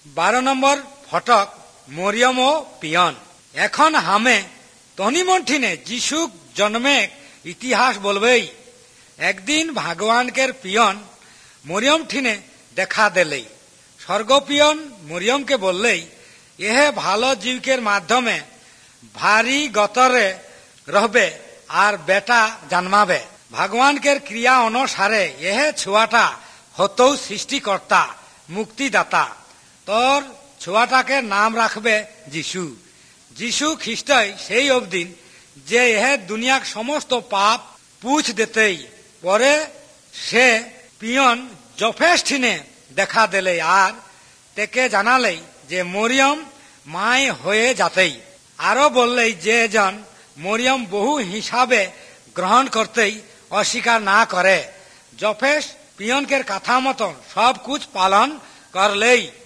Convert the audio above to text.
12 নম্বর ফটক মরিয়ম ও পিয়ন। এখন হামে তনিমঠিনে যিশুক জন্মে ইতিহাস বলবেই। একদিন ভগবানকের পিয়ন মরিয়ম ঠিনে দেখা দিলেই। স্বর্গপিয়ন মরিয়মকে বললেই, এহে ভালো জীবকের মাধ্যমে ভারী গতরে রহবে আর বেটা জন্মাবে। ভগবানকের ক্রিয়া অনুসারে এহে ছুয়াটা হতো সৃষ্টিকর্তা মুক্তিদাতা। তোর ছুয়াটাকে নাম রাখবে যিশু। যিশু খ্রিস্টই সেই অবদিন যে এহে দুনিয়ার সমস্ত পাপ পুছ দিতেই। পরে সে পিয়ন যথেষ্ঠিনে দেখা দিলে আর তেকে জানালেই যে মরিয়ম মায় হয়ে যাতেই। আরো বললেই যে জন মরিয়ম বহু হিসাবে গ্রহণ করতেই অস্বীকার না করে। যথেষ্ট পিয়নকের কথা মতন সব কুছ পালন করলেই।